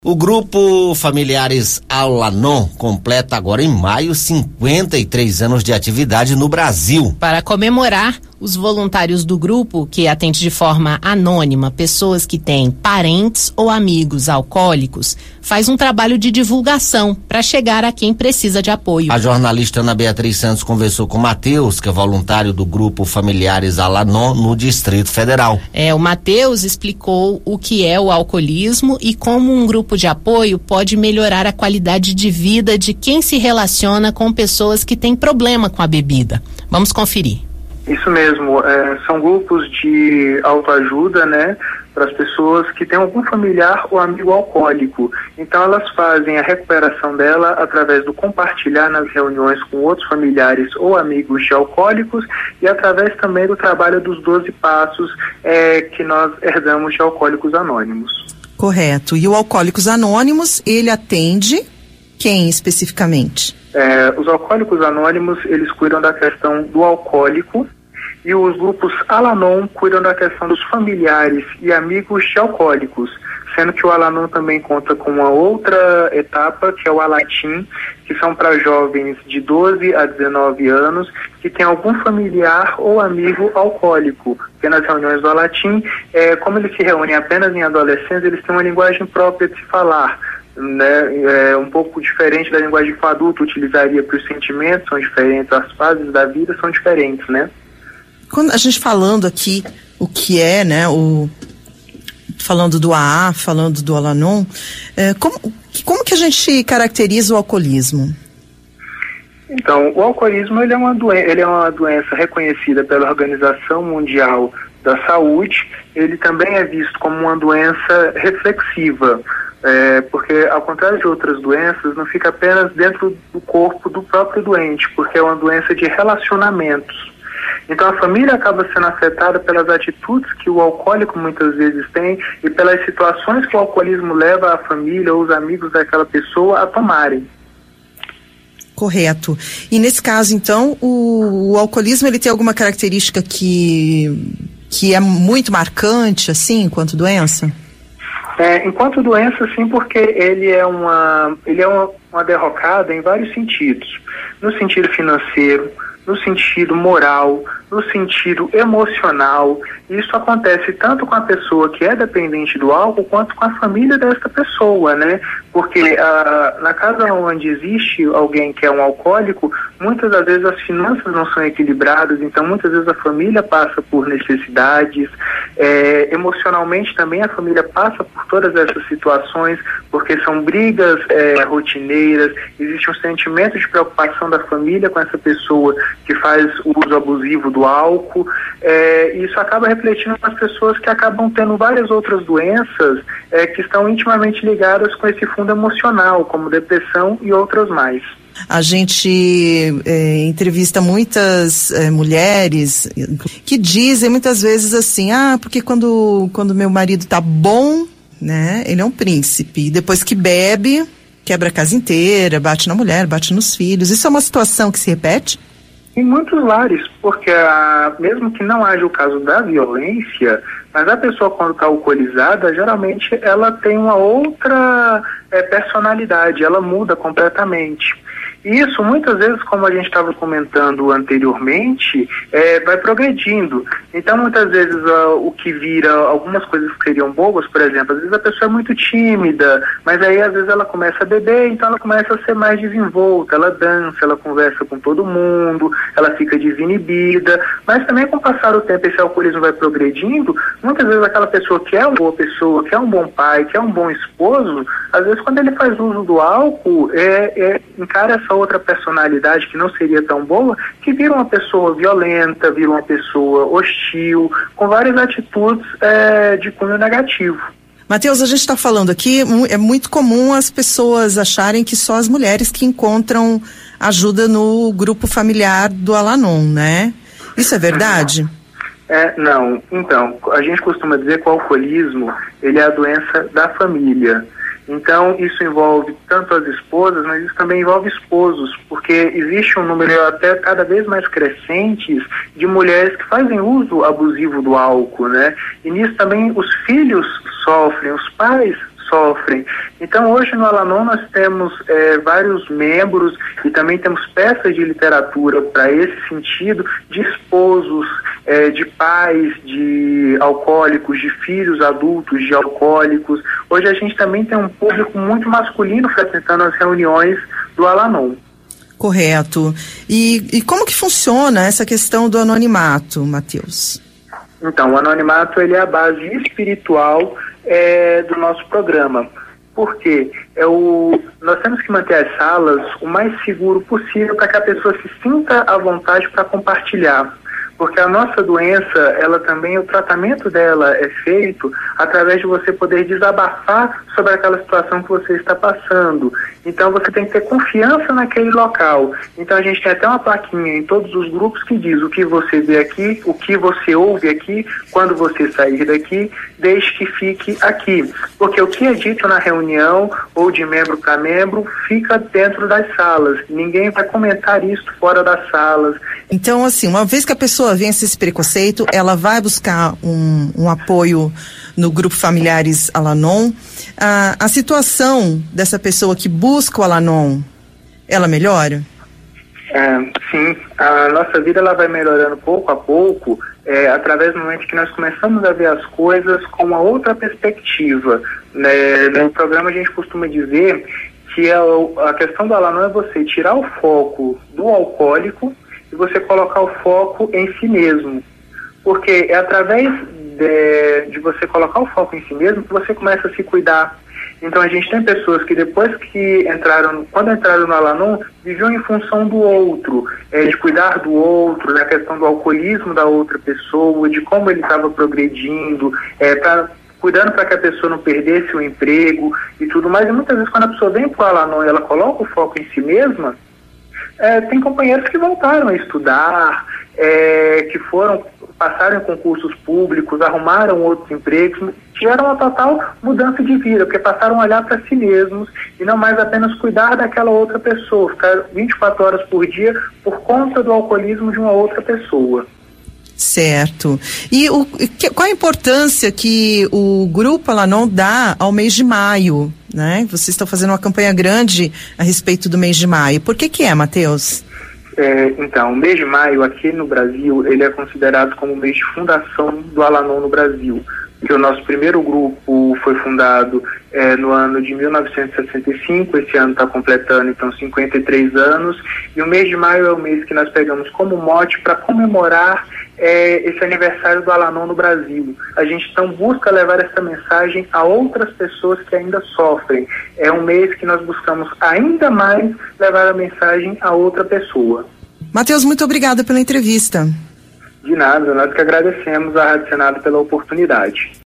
O grupo Familiares Al-Anon completa agora em maio 53 anos de atividade no Brasil. Para comemorar, os voluntários do grupo, que atende de forma anônima pessoas que têm parentes ou amigos alcoólicos, faz um trabalho de divulgação para chegar a quem precisa de apoio. A jornalista Ana Beatriz Santos conversou com o Matheus, que é voluntário do grupo Familiares Al-Anon no Distrito Federal. O Matheus explicou o que é o alcoolismo e como um grupo de apoio pode melhorar a qualidade de vida de quem se relaciona com pessoas que têm problema com a bebida. Vamos conferir. Isso mesmo, são grupos de autoajuda, né, para as pessoas que têm algum familiar ou amigo alcoólico. Então elas fazem a recuperação dela através do compartilhar nas reuniões com outros familiares ou amigos de alcoólicos e através também do trabalho dos 12 passos que nós herdamos de Alcoólicos Anônimos. Correto. E o Alcoólicos Anônimos, ele atende quem especificamente? Os Alcoólicos Anônimos, eles cuidam da questão do alcoólico e os grupos Al-Anon cuidam da questão dos familiares e amigos de alcoólicos, sendo que o Al-Anon também conta com uma outra etapa, que é o Alatim, que são para jovens de 12 a 19 anos que tem algum familiar ou amigo alcoólico. Porque nas reuniões do Alatim, como eles se reúnem apenas em adolescentes, eles têm uma linguagem própria de se falar, né? Um pouco diferente da linguagem que o adulto utilizaria, para os sentimentos são diferentes, as fases da vida são diferentes, né? Quando a gente falando aqui o que é, né, falando do AA, falando do Al-Anon, como que a gente caracteriza o alcoolismo? Então, o alcoolismo ele é uma doença reconhecida pela Organização Mundial da Saúde. Ele também é visto como uma doença reflexiva, porque ao contrário de outras doenças, não fica apenas dentro do corpo do próprio doente, porque é uma doença de relacionamentos. Então a família acaba sendo afetada pelas atitudes que o alcoólico muitas vezes tem e pelas situações que o alcoolismo leva a família ou os amigos daquela pessoa a tomarem. Correto. E nesse caso, então, o alcoolismo ele tem alguma característica que é muito marcante, assim, enquanto doença? Enquanto doença, sim, porque ele é uma derrocada em vários sentidos. No sentido financeiro, no sentido moral, no sentido emocional. Isso acontece tanto com a pessoa que é dependente do álcool, quanto com a família desta pessoa, né? Porque na casa onde existe alguém que é um alcoólico, muitas das vezes as finanças não são equilibradas, então muitas vezes a família passa por necessidades, emocionalmente também a família passa por todas essas situações, porque são brigas rotineiras, existe um sentimento de preocupação da família com essa pessoa que faz o uso abusivo do álcool, e isso acaba refletindo nas pessoas que acabam tendo várias outras doenças que estão intimamente ligadas com esse fundo emocional, como depressão e outras mais. A gente entrevista muitas mulheres que dizem muitas vezes assim, porque quando meu marido tá bom, né, ele é um príncipe, e depois que bebe, quebra a casa inteira, bate na mulher, bate nos filhos. Isso é uma situação que se repete? Em muitos lares, porque mesmo que não haja o caso da violência, mas a pessoa quando está alcoolizada, geralmente ela tem uma outra personalidade, ela muda completamente. E isso, muitas vezes, como a gente estava comentando anteriormente, vai progredindo. Então, muitas vezes, o que vira algumas coisas que seriam bobas, por exemplo, às vezes a pessoa é muito tímida, mas aí, às vezes, ela começa a beber, então ela começa a ser mais desenvolta, ela dança, ela conversa com todo mundo, ela fica desinibida, mas também, com o passar do tempo, esse alcoolismo vai progredindo, muitas vezes aquela pessoa que é uma boa pessoa, que é um bom pai, que é um bom esposo, às vezes, quando ele faz uso do álcool, encara essa outra personalidade que não seria tão boa, que vira uma pessoa violenta, vira uma pessoa hostil, com várias atitudes de cunho negativo. Matheus, a gente está falando aqui, é muito comum as pessoas acharem que só as mulheres que encontram ajuda no grupo familiar do Al-Anon, né? Isso é verdade? Não. Então, a gente costuma dizer que o alcoolismo, ele é a doença da família. Então, isso envolve tanto as esposas, mas isso também envolve esposos, porque existe um número até cada vez mais crescente de mulheres que fazem uso abusivo do álcool, né? E nisso também os filhos sofrem, os pais sofrem. Então, hoje no Al-Anon nós temos vários membros e também temos peças de literatura para esse sentido, de esposos, de pais de alcoólicos, de filhos adultos de alcoólicos. Hoje a gente também tem um público muito masculino frequentando as reuniões do Al-Anon. Correto. E como que funciona essa questão do anonimato, Matheus? Então, o anonimato ele é a base espiritual do nosso programa. Por quê? Nós temos que manter as salas o mais seguro possível para que a pessoa se sinta à vontade para compartilhar. Porque a nossa doença, ela também, o tratamento dela é feito através de você poder desabafar sobre aquela situação que você está passando. Então você tem que ter confiança naquele local. Então a gente tem até uma plaquinha em todos os grupos que diz o que você vê aqui, o que você ouve aqui, quando você sair daqui, deixe que fique aqui. Porque o que é dito na reunião, ou de membro para membro, fica dentro das salas. Ninguém vai comentar isso fora das salas. Então, assim, uma vez que a pessoa vence esse preconceito, ela vai buscar um apoio no grupo Familiares Al-Anon. A situação dessa pessoa que busca o Al-Anon, ela melhora? Sim, a nossa vida ela vai melhorando pouco a pouco, através do momento que nós começamos a ver as coisas com uma outra perspectiva. No programa a gente costuma dizer que a questão do Al-Anon é você tirar o foco do alcoólico e você colocar o foco em si mesmo. Porque é através de você colocar o foco em si mesmo que você começa a se cuidar. Então a gente tem pessoas que depois que quando entraram no Al-Anon, viviam em função do outro, de cuidar do outro, da questão do alcoolismo da outra pessoa, de como ele estava progredindo, cuidando para que a pessoa não perdesse o emprego e tudo mais. E muitas vezes quando a pessoa vem para o Al-Anon e ela coloca o foco em si mesma, tem companheiros que voltaram a estudar, que passaram em concursos públicos, arrumaram outros empregos, tiveram uma total mudança de vida, porque passaram a olhar para si mesmos e não mais apenas cuidar daquela outra pessoa, ficar 24 horas por dia por conta do alcoolismo de uma outra pessoa. Certo. E qual a importância que o Grupo Al-Anon dá ao mês de maio, né? Vocês estão fazendo uma campanha grande a respeito do mês de maio. Por que é, Matheus? Então, o mês de maio aqui no Brasil, ele é considerado como o mês de fundação do Al-Anon no Brasil. Porque o nosso primeiro grupo foi fundado no ano de 1965, esse ano está completando então 53 anos, e o mês de maio é o mês que nós pegamos como mote para comemorar esse aniversário do Al-Anon no Brasil. A gente então busca levar essa mensagem a outras pessoas que ainda sofrem. É um mês que nós buscamos ainda mais levar a mensagem a outra pessoa. Matheus, muito obrigada pela entrevista. De nada, nós que agradecemos à Rádio Senado pela oportunidade.